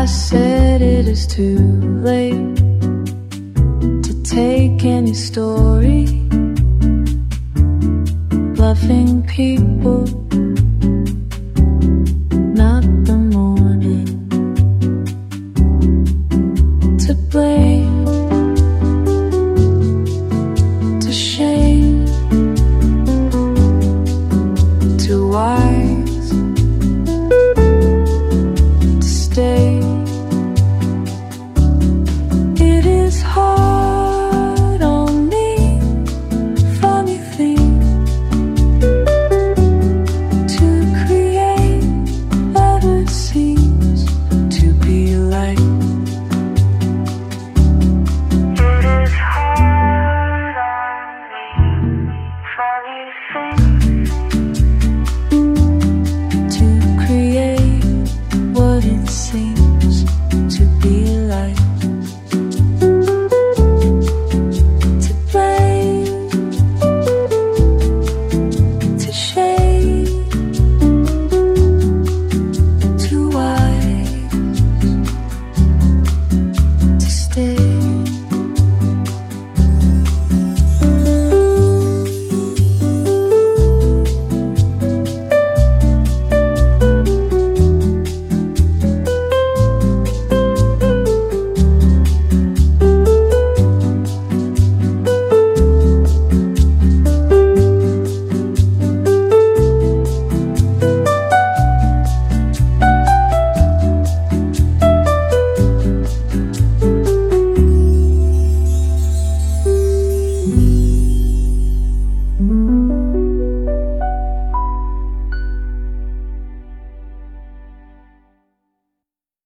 said it is too late to take any story. Bluffing people, not the morning. To blame, to shame, too wise to stay. It is hard on me, funny thing, to create what it seems to be like. It is hard on me, funny thing, to create what it seems